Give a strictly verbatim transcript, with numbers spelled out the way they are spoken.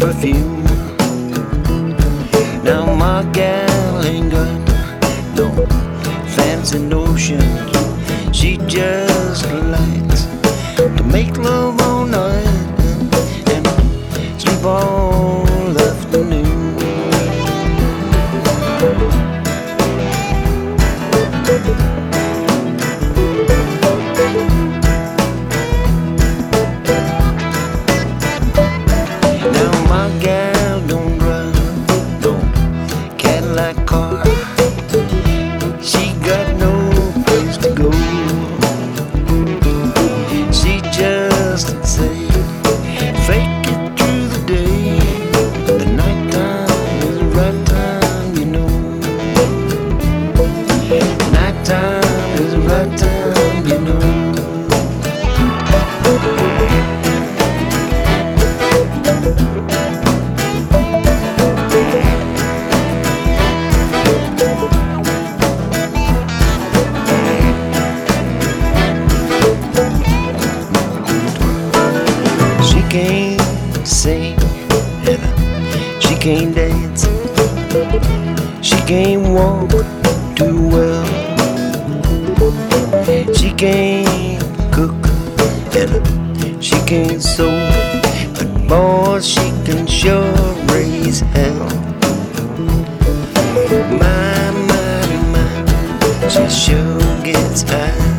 perfume. Now my gal ain't got no fancy notions. She just likes to make love all night and sleep all afternoon. Now my gal don't drive no Cadillac car. She got no place to go. She just say fake it through the day. The night time is the right time, you know. Night time is the right time, you know. She can't sing and she can't dance. She can't walk too well. She can't cook and she can't sew, but boy, she can sure raise hell. My, my, my, she sure gets high.